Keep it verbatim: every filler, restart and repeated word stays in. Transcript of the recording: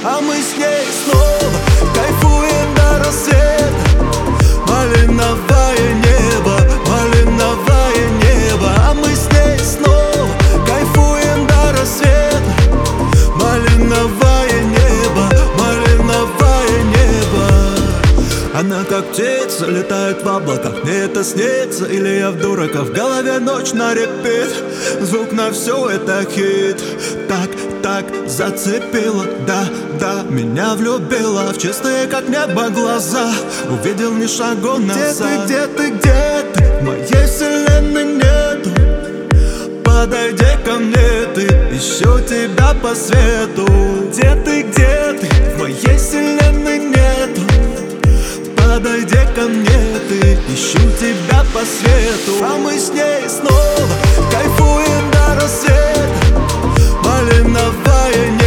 А мы с ней снова кайфуем до рассвета. Малиновое небо, малиновое небо. А мы с ней снова кайфуем до рассвета. Малиновое небо, малиновое небо. Она как птица летает в облаках. Мне это снится или я в дураках? В голове ночь на репит, звук на все это хит. Так, так зацепила, да, да, меня влюбила в чистые как небо глаза. Увидел ни шагу назад. Где ты, где ты, где ты? В моей вселенной нету. Подойди ко мне, ты, ищу тебя по свету. Где ты, где ты? В моей вселенной нету. Подойди ко мне, ты, ищу тебя по свету. А мы с ней снова кайфуем до рассвета. Малиновое небо.